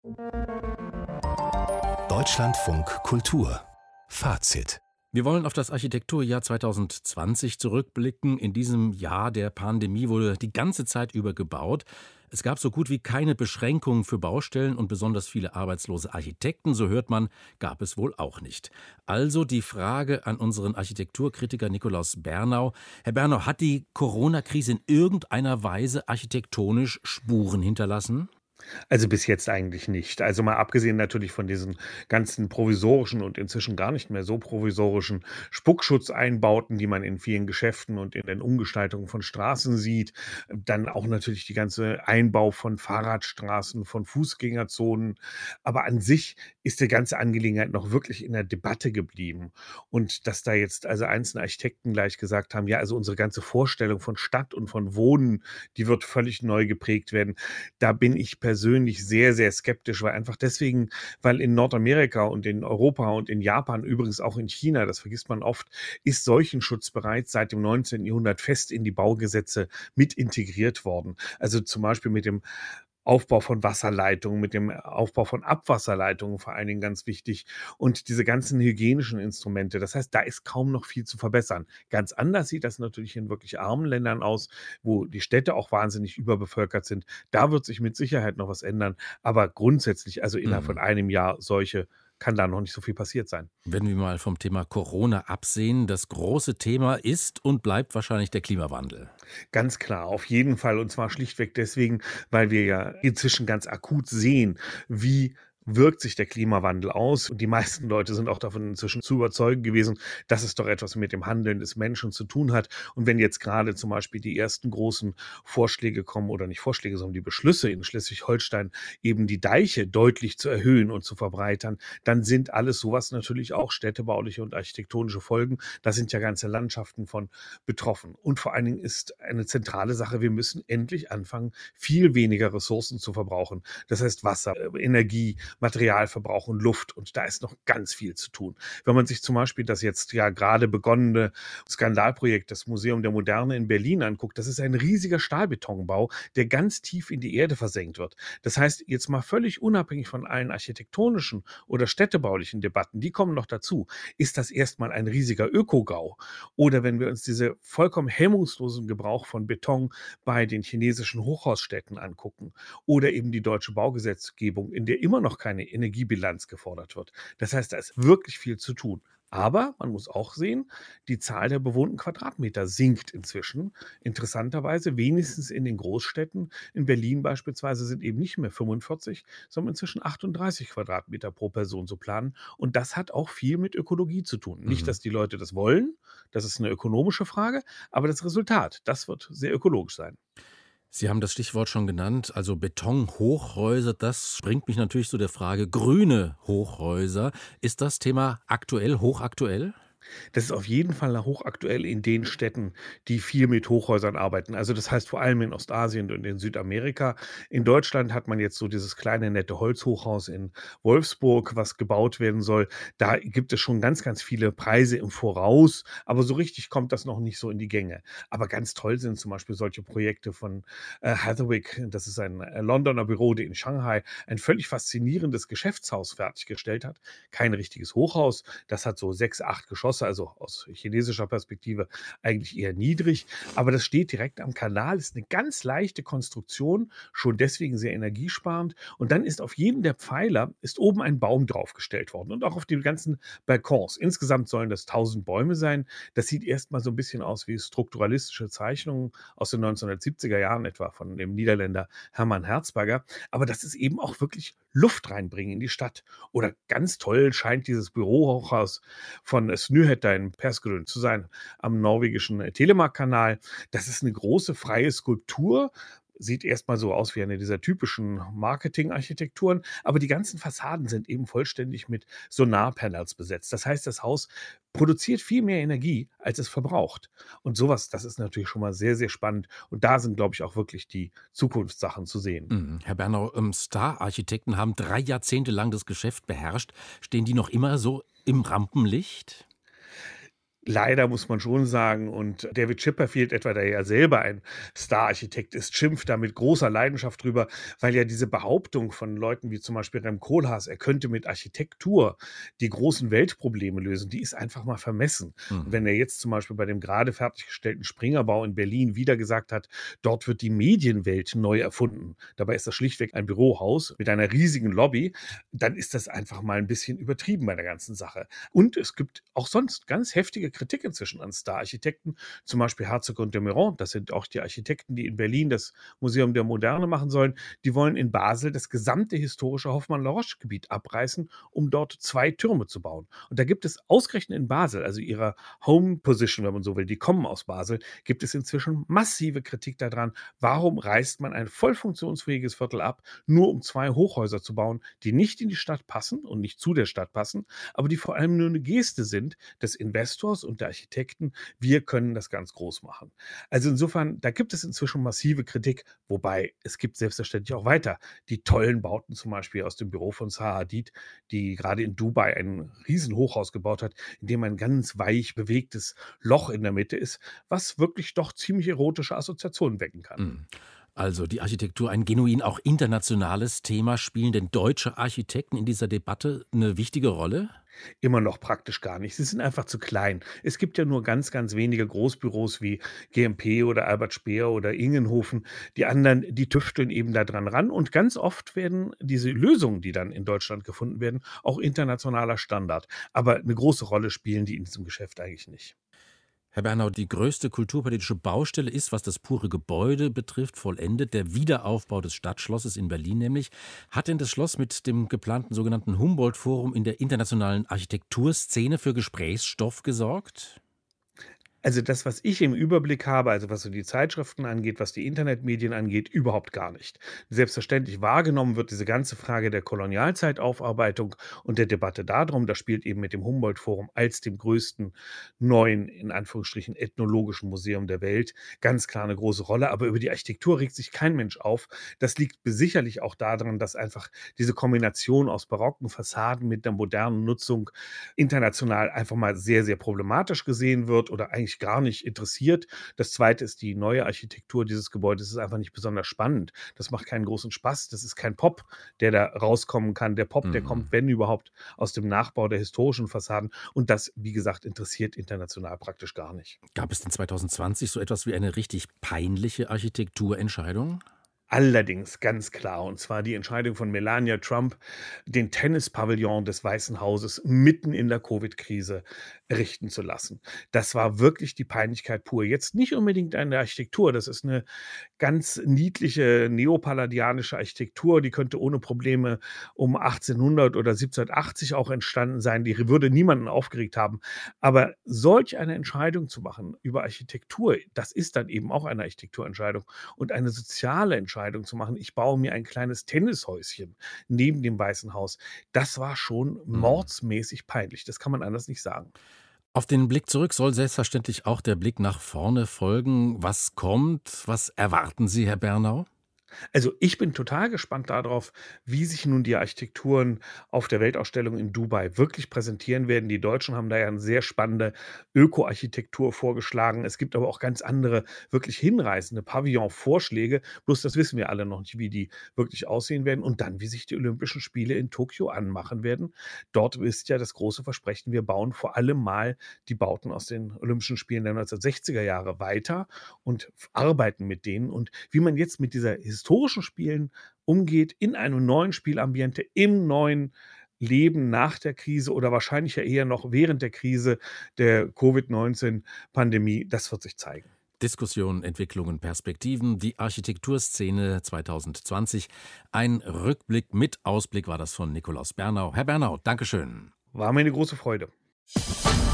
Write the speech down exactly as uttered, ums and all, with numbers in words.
Deutschlandfunk Kultur Fazit. Wir wollen auf das Architekturjahr zwanzig zwanzig zurückblicken. In diesem Jahr der Pandemie wurde die ganze Zeit über gebaut. Es gab so gut wie keine Beschränkungen für Baustellen und besonders viele arbeitslose Architekten, so hört man, gab es wohl auch nicht. Also die Frage an unseren Architekturkritiker Nikolaus Bernau. Herr Bernau, hat die Corona-Krise in irgendeiner Weise architektonisch Spuren hinterlassen? Also bis jetzt eigentlich nicht. Also mal abgesehen natürlich von diesen ganzen provisorischen und inzwischen gar nicht mehr so provisorischen Spuckschutzeinbauten, die man in vielen Geschäften und in den Umgestaltungen von Straßen sieht. Dann auch natürlich die ganze Einbau von Fahrradstraßen, von Fußgängerzonen. Aber an sich ist die ganze Angelegenheit noch wirklich in der Debatte geblieben. Und dass da jetzt also einzelne Architekten gleich gesagt haben, ja, also unsere ganze Vorstellung von Stadt und von Wohnen, die wird völlig neu geprägt werden. Da bin ich persönlich persönlich sehr, sehr skeptisch, weil einfach deswegen, weil in Nordamerika und in Europa und in Japan, übrigens auch in China, das vergisst man oft, ist Seuchenschutz bereits seit dem neunzehnten Jahrhundert fest in die Baugesetze mit integriert worden. Also zum Beispiel mit dem Aufbau von Wasserleitungen, mit dem Aufbau von Abwasserleitungen vor allen Dingen ganz wichtig und diese ganzen hygienischen Instrumente. Das heißt, da ist kaum noch viel zu verbessern. Ganz anders sieht das natürlich in wirklich armen Ländern aus, wo die Städte auch wahnsinnig überbevölkert sind. Da wird sich mit Sicherheit noch was ändern. Aber grundsätzlich, also innerhalb von einem Jahr solche kann da noch nicht so viel passiert sein. Wenn wir mal vom Thema Corona absehen, das große Thema ist und bleibt wahrscheinlich der Klimawandel. Ganz klar, auf jeden Fall. Und zwar schlichtweg deswegen, weil wir ja inzwischen ganz akut sehen, wie wirkt sich der Klimawandel aus. Und die meisten Leute sind auch davon inzwischen zu überzeugen gewesen, dass es doch etwas mit dem Handeln des Menschen zu tun hat. Und wenn jetzt gerade zum Beispiel die ersten großen Vorschläge kommen, oder nicht Vorschläge, sondern die Beschlüsse in Schleswig-Holstein, eben die Deiche deutlich zu erhöhen und zu verbreitern, dann sind alles sowas natürlich auch städtebauliche und architektonische Folgen. Da sind ja ganze Landschaften von betroffen. Und vor allen Dingen ist eine zentrale Sache, wir müssen endlich anfangen, viel weniger Ressourcen zu verbrauchen. Das heißt Wasser, Energie, Materialverbrauch und Luft. Und da ist noch ganz viel zu tun. Wenn man sich zum Beispiel das jetzt ja gerade begonnene Skandalprojekt, das Museum der Moderne in Berlin anguckt, das ist ein riesiger Stahlbetonbau, der ganz tief in die Erde versenkt wird. Das heißt, jetzt mal völlig unabhängig von allen architektonischen oder städtebaulichen Debatten, die kommen noch dazu, ist das erstmal ein riesiger Ökogau. Oder wenn wir uns diese vollkommen hemmungslosen Gebrauch von Beton bei den chinesischen Hochhausstädten angucken oder eben die deutsche Baugesetzgebung, in der immer noch keine Energiebilanz gefordert wird. Das heißt, da ist wirklich viel zu tun. Aber man muss auch sehen, die Zahl der bewohnten Quadratmeter sinkt inzwischen. Interessanterweise, wenigstens in den Großstädten. In Berlin beispielsweise sind eben nicht mehr fünfundvierzig, sondern inzwischen achtunddreißig Quadratmeter pro Person zu planen. Und das hat auch viel mit Ökologie zu tun. Nicht, Mhm. dass die Leute das wollen, das ist eine ökonomische Frage, aber das Resultat, das wird sehr ökologisch sein. Sie haben das Stichwort schon genannt, also Betonhochhäuser. Das bringt mich natürlich zu der Frage, grüne Hochhäuser. Ist das Thema aktuell, hochaktuell? Das ist auf jeden Fall hochaktuell in den Städten, die viel mit Hochhäusern arbeiten. Also das heißt vor allem in Ostasien und in Südamerika. In Deutschland hat man jetzt so dieses kleine nette Holzhochhaus in Wolfsburg, was gebaut werden soll. Da gibt es schon ganz, ganz viele Preise im Voraus, aber so richtig kommt das noch nicht so in die Gänge. Aber ganz toll sind zum Beispiel solche Projekte von äh, Hathaway. Das ist ein äh, Londoner Büro, der in Shanghai ein völlig faszinierendes Geschäftshaus fertiggestellt hat. Kein richtiges Hochhaus, das hat so sechs, acht Geschosse, also aus chinesischer Perspektive eigentlich eher niedrig, aber das steht direkt am Kanal, ist eine ganz leichte Konstruktion, schon deswegen sehr energiesparend und dann ist auf jedem der Pfeiler ist oben ein Baum draufgestellt worden und auch auf den ganzen Balkons. Insgesamt sollen das tausend Bäume sein. Das sieht erstmal so ein bisschen aus wie strukturalistische Zeichnungen aus den neunzehnhundertsiebziger Jahren etwa von dem Niederländer Hermann Herzberger, aber das ist eben auch wirklich Luft reinbringen in die Stadt. Oder ganz toll scheint dieses Bürohochhaus von Snyheter in Porsgrunn zu sein, am norwegischen Telemark-Kanal. Das ist eine große freie Skulptur, sieht erstmal so aus wie eine dieser typischen Marketing-Architekturen, aber die ganzen Fassaden sind eben vollständig mit Solarpanels besetzt. Das heißt, das Haus produziert viel mehr Energie, als es verbraucht. Und sowas, das ist natürlich schon mal sehr, sehr spannend. Und da sind, glaube ich, auch wirklich die Zukunftssachen zu sehen. Mhm. Herr Bernau, ähm, Star-Architekten haben drei Jahrzehnte lang das Geschäft beherrscht. Stehen die noch immer so im Rampenlicht? Leider muss man schon sagen, und David Chipperfield etwa, der ja selber ein Star-Architekt ist, schimpft da mit großer Leidenschaft drüber, weil ja diese Behauptung von Leuten wie zum Beispiel Rem Koolhaas, er könnte mit Architektur die großen Weltprobleme lösen, die ist einfach mal vermessen. Und Mhm. wenn er jetzt zum Beispiel bei dem gerade fertiggestellten Springerbau in Berlin wieder gesagt hat, dort wird die Medienwelt neu erfunden, dabei ist das schlichtweg ein Bürohaus mit einer riesigen Lobby, dann ist das einfach mal ein bisschen übertrieben bei der ganzen Sache. Und es gibt auch sonst ganz heftige Kritik inzwischen an Star-Architekten, zum Beispiel Herzog und de Meuron, das sind auch die Architekten, die in Berlin das Museum der Moderne machen sollen, die wollen in Basel das gesamte historische Hoffmann-la-Roche-Gebiet abreißen, um dort zwei Türme zu bauen. Und da gibt es ausgerechnet in Basel, also ihrer Home-Position, wenn man so will, die kommen aus Basel, gibt es inzwischen massive Kritik daran, warum reißt man ein voll funktionsfähiges Viertel ab, nur um zwei Hochhäuser zu bauen, die nicht in die Stadt passen und nicht zu der Stadt passen, aber die vor allem nur eine Geste sind des Investors und der Architekten, wir können das ganz groß machen. Also insofern, da gibt es inzwischen massive Kritik, wobei es gibt selbstverständlich auch weiter die tollen Bauten, zum Beispiel aus dem Büro von Zaha Hadid, die gerade in Dubai ein riesen Hochhaus gebaut hat, in dem ein ganz weich bewegtes Loch in der Mitte ist, was wirklich doch ziemlich erotische Assoziationen wecken kann. Mhm. Also die Architektur, ein genuin auch internationales Thema. Spielen denn deutsche Architekten in dieser Debatte eine wichtige Rolle? Immer noch praktisch gar nicht. Sie sind einfach zu klein. Es gibt ja nur ganz, ganz wenige Großbüros wie G M P oder Albert Speer oder Ingenhofen. Die anderen, die tüfteln eben da dran ran. Und ganz oft werden diese Lösungen, die dann in Deutschland gefunden werden, auch internationaler Standard. Aber eine große Rolle spielen die in diesem Geschäft eigentlich nicht. Herr Bernau, die größte kulturpolitische Baustelle ist, was das pure Gebäude betrifft, vollendet. Der Wiederaufbau des Stadtschlosses in Berlin nämlich. Hat denn das Schloss mit dem geplanten sogenannten Humboldt-Forum in der internationalen Architekturszene für Gesprächsstoff gesorgt? Also das, was ich im Überblick habe, also was so die Zeitschriften angeht, was die Internetmedien angeht, überhaupt gar nicht. Selbstverständlich wahrgenommen wird diese ganze Frage der Kolonialzeitaufarbeitung und der Debatte darum, das spielt eben mit dem Humboldt-Forum als dem größten neuen, in Anführungsstrichen, ethnologischen Museum der Welt ganz klar eine große Rolle. Aber über die Architektur regt sich kein Mensch auf. Das liegt sicherlich auch daran, dass einfach diese Kombination aus barocken Fassaden mit der modernen Nutzung international einfach mal sehr, sehr problematisch gesehen wird oder eigentlich gar nicht interessiert. Das Zweite ist, die neue Architektur dieses Gebäudes ist einfach nicht besonders spannend. Das macht keinen großen Spaß. Das ist kein Pop, der da rauskommen kann. Der Pop, der Mhm. kommt, wenn überhaupt, aus dem Nachbau der historischen Fassaden. Und das, wie gesagt, interessiert international praktisch gar nicht. Gab es denn zwanzig zwanzig so etwas wie eine richtig peinliche Architekturentscheidung? Allerdings ganz klar, und zwar die Entscheidung von Melania Trump, den Tennispavillon des Weißen Hauses mitten in der Covid-Krise errichten zu lassen. Das war wirklich die Peinlichkeit pur. Jetzt nicht unbedingt an der Architektur, das ist eine ganz niedliche neopalladianische Architektur, die könnte ohne Probleme um achtzehnhundert oder siebzehnhundertachtzig auch entstanden sein, die würde niemanden aufgeregt haben. Aber solch eine Entscheidung zu machen über Architektur, das ist dann eben auch eine Architekturentscheidung und eine soziale Entscheidung zu machen, ich baue mir ein kleines Tennishäuschen neben dem Weißen Haus, das war schon Mhm. mordsmäßig peinlich. Das kann man anders nicht sagen. Auf den Blick zurück soll selbstverständlich auch der Blick nach vorne folgen. Was kommt? Was erwarten Sie, Herr Bernau? Also, ich bin total gespannt darauf, wie sich nun die Architekturen auf der Weltausstellung in Dubai wirklich präsentieren werden. Die Deutschen haben da ja 'ne sehr spannende Öko-Architektur vorgeschlagen. Es gibt aber auch ganz andere, wirklich hinreißende Pavillonvorschläge. Bloß das wissen wir alle noch nicht, wie die wirklich aussehen werden und dann, wie sich die Olympischen Spiele in Tokio anmachen werden. Dort ist ja das große Versprechen, wir bauen vor allem mal die Bauten aus den Olympischen Spielen der neunzehnhundertsechziger Jahre weiter und f arbeiten mit denen. Und wie man jetzt mit dieser historischen Spielen umgeht, in einem neuen Spielambiente, im neuen Leben nach der Krise oder wahrscheinlich ja eher noch während der Krise der Covid neunzehn-Pandemie, das wird sich zeigen. Diskussionen, Entwicklungen, Perspektiven, die Architekturszene zwanzig zwanzig. Ein Rückblick mit Ausblick war das von Nikolaus Bernau. Herr Bernau, Dankeschön. War mir eine große Freude.